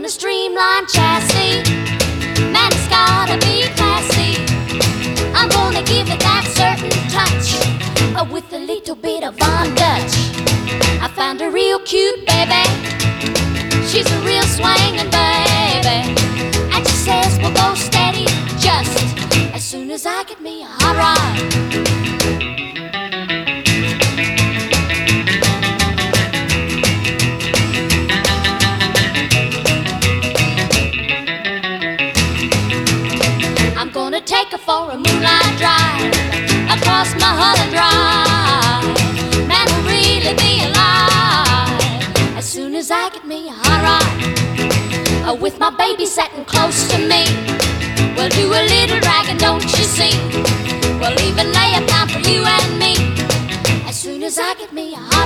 a streamlined chassis. Man, it's gotta be classy. I'm gonna give it that certain touch, with a little bit of Von Dutch. I found a real cute baby. She's a real swinging baby, and she says we'll go steady just as soon as I get me a hot rod. I'm gonna take her for a moonlight drive across Mulholland Drive. Man, will really be alive as soon as I get me a hot rod. With my baby sitting close to me, we'll do a little dragging, don't you see? We'll even lay a pound for you and me as soon as I get me a hot rod.